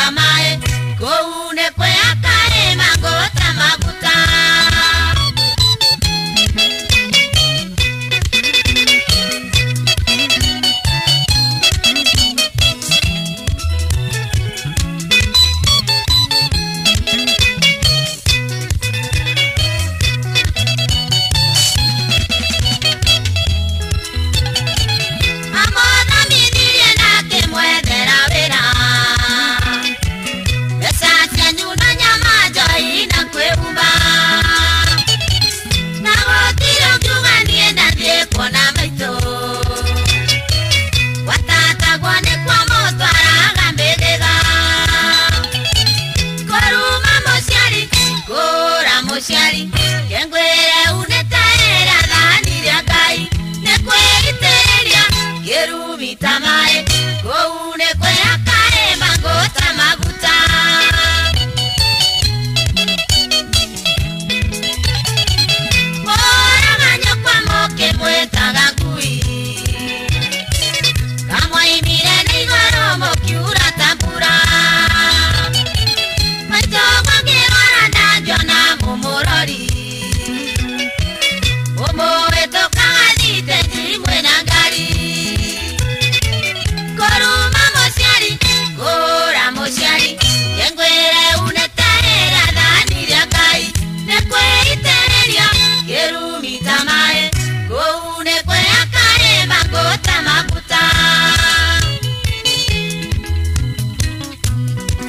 tamae koune kwe akae magota maguta Shari, kengwere unetaera dhani rya Ngai nekwiteria gerumi tamae koune kwe akae magota maguta ora manyo kwa moke mwetaga ngui kamwa imire neigoro mokiura tambura maitogwa ngirora ndanjona mumurori omoe tokaga thite njimwe na ngari koruma muciari kura muciari kengwire unetaera dhani rya Ngai nekwitereria gerumi tamae koune kwe